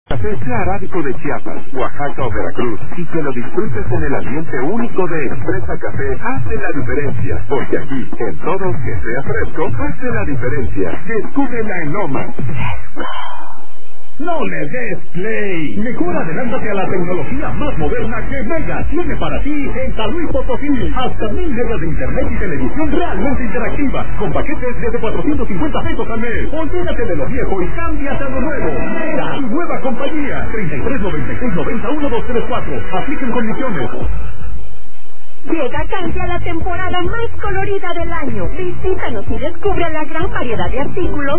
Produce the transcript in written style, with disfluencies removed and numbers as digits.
Café sea arábico de Chiapas, Oaxaca o Veracruz y que lo disfrutes en el ambiente único de Expresa Café hace la diferencia, porque aquí, en todo que sea fresco, hace la diferencia. Descúbrela en Lomas. ¡No le des play! Mejor adelántate a la tecnología más moderna que Mega tiene para ti en San Luis Potosí. Hasta 1000 megas de internet y televisión realmente interactiva, con paquetes desde 450 pesos al mes. Olvídate de lo viejo y cámbiate a lo nuevo. Mega, tu nueva compañía. 33 96 90 1234. Apliquen condiciones. Llega Candia la temporada más colorida del año. Visítanos y descubre la gran variedad de artículos